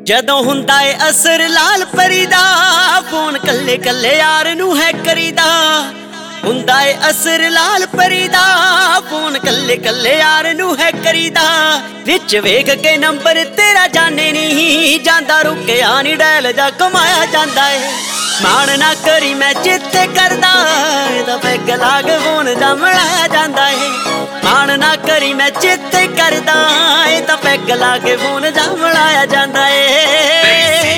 ਜਦੋਂ ਹੁੰਦਾ ਏ ਅਸਰ ਲਾਲ ਪਰੀ ਦਾ ਫੋਨ ਕੱਲੇ ਕੱਲੇ ਯਾਰ ਨੂੰ ਹੈ ਕਰੀਦਾ। ਹੁੰਦਾ ਏ ਅਸਰ ਲਾਲ ਪਰੀ ਦਾ ਫੋਨ ਕੱਲੇ ਕੱਲੇ ਯਾਰ ਨੂੰ ਹੈ ਕਰੀਦਾ। ਵਿੱਚ ਵੇਖ ਕੇ ਨੰਬਰ ਤੇਰਾ ਜਾਣੇ ਨਹੀਂ ਜਾਂਦਾ, ਰੁਕਿਆ ਨੀ ਡੈਲ ਜਾ ਕਮਾਇਆ ਜਾਂਦਾ ਏ। ਮਾਣ ਨਾ ਕਰੀ ਮੈਂ ਚਿੱਤੇ ਕਰਦਾ ਇਹਦਾ ਪੈਗ ਲਾਗ ਫੋਨ ਜਾ ਮਿਲਾਇਆ ਜਾਂਦਾ ਏ। ਮਾਣ ਨਾ ਕਰੀ ਮੈਂ ਚਿੱਤੇ ਕਰਦਾ ਇਹਦਾ ਪੈਗ ਲਾਗ ਫੋਨ ਜਾ ਮਿਲਾਇਆ ਜਾਂਦਾ ਏ।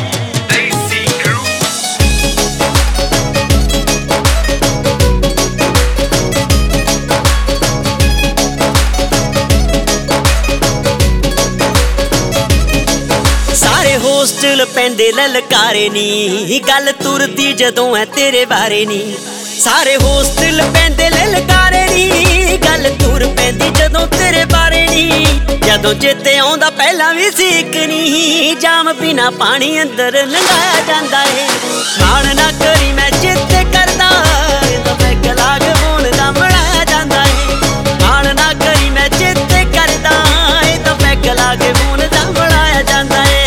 ਹੋਸਟਲ ਪੈਂਦੇ ਲਲਕਾਰੇ ਨੀ, ਗੱਲ ਤੁਰਦੀ ਜਦੋਂ ਐ ਤੇਰੇ ਬਾਰੇ ਨੀ। ਸਾਰੇ ਹੋਸਟਲ ਪੈਂਦੇ ਲਲਕਾਰੇ ਨੀ, ਗੱਲ ਤੁਰ ਪੈਂਦੀ ਜਦੋਂ ਤੇਰੇ ਬਾਰੇ ਨੀ। ਜਦੋਂ ਚੇਤੇ ਆਉਂਦਾ ਪਹਿਲਾਂ ਵੀ ਸੀਕ ਨੀ, ਜਾਮ ਬਿਨਾ ਪਾਣੀ ਅੰਦਰ ਲੰਘਾਇਆ ਜਾਂਦਾ ਏ। ਮਾਣ ਨਾ ਕਰੀ ਮੈਂ ਚੇਤੇ ਕਰਦਾ ਇਹਦਾ ਪੈਗ ਲਾਗ ਫੋਨ ਦਾ ਮਿਲਾਇਆ ਜਾਂਦਾ ਏ। ਮਾਣ ਨਾ ਕਰੀ ਮੈਂ ਚੇਤੇ ਕਰਦਾ ਇਹਦਾ ਪੈਗ ਲਾਗ ਫੋਨ ਦਾ ਮਿਲਾਇਆ ਜਾਂਦਾ ਏ।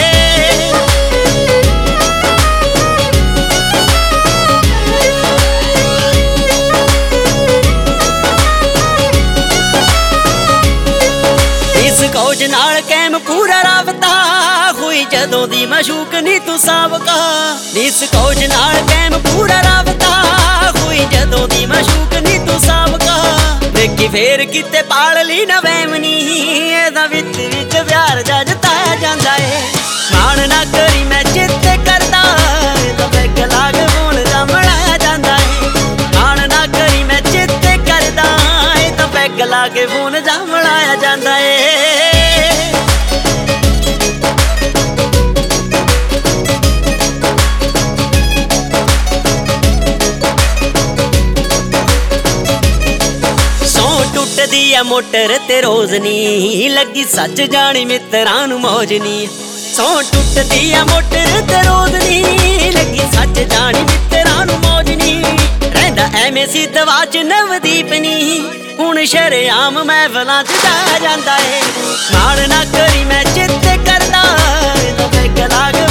ਕੋਜ ਨਾਲ ਕੈਮ ਪੂਰਾ ਰਾਬਤਾ ਹੋਈ ਜਦੋਂ ਦੀ ਮਸ਼ੂਕ ਨੀ ਤੂੰ ਸਾਬਕਾ। ਇਸ ਕੋਜ ਨਾਲ ਕੈਮ ਪੂਰਾ ਰਾਬਤਾ ਹੋਈ ਜਦੋਂ ਦੀ ਮਸ਼ੂਕ ਨੀ ਤੂੰ ਸਾਬਕਾ। ਵੇਖੀ ਫੇਰ ਕਿਤੇ ਪਾਲ ਲਈ ਨਾ ਵਹਿਮ ਨੀ, ਇਹਦਾ ਵਿੱਚ ਵਿੱਚ ਪਿਆਰ ਜਾ ਜਤਾਇਆ ਜਾਂਦਾ ਏ। ਮਾਣ ਨਾ ਕਰੀ ਮੈਂ ਚਿੱਤੇ ਕਰਦਾ ਇਹਦਾ ਪੈਗ ਲਾਗ ਫੋਨ ਜਾ ਮਿਲਾਇਆ ਜਾਂਦਾ ਏ। ਮਾਣ ਨਾ ਕਰੀ ਮੈਂ ਚਿੱਤੇ ਕਰਦਾ ਇਹਦਾ ਪੈਗ ਲਾਗ ਫੋਨ ਜਾ ਮਿਲਾਇਆ ਜਾਂਦਾ ਏ। ਟੁੱਟਦੀ ਆ ਮੋਟਰ ਤੇ ਰੋਜ਼ ਨੀ, ਲੱਗੀ ਸੱਜ ਜਾਣੀ ਮਿੱਤਰਾਂ ਨੂੰ ਮੌਜ ਨੀ। ਸੌ ਟੁੱਟਦੀ ਆ ਮੋਟਰ ਤੇ ਰੋਜ਼ ਨੀ, ਲੱਗੀ ਸੱਜ ਜਾਣੀ ਮਿੱਤਰਾਂ ਨੂੰ ਮੌਜ ਨੀ। ਰਹਿੰਦਾ ਐਵੇਂ ਸੀ ਦਵਾ ਚ ਨਵਦੀਪ ਨੀ, ਹੁਣ ਸ਼ਰੇਆਮ ਮਹਿਫਲਾਂ ਚ ਜਾ ਜਾਂਦਾ ਏ। ਮਾਣ ਨਾ ਕਰੀ ਮੈਂ ਚਿੱਤੇ ਕਰਦਾ ਇਹਦਾ ਪੈਗ ਲਾਗ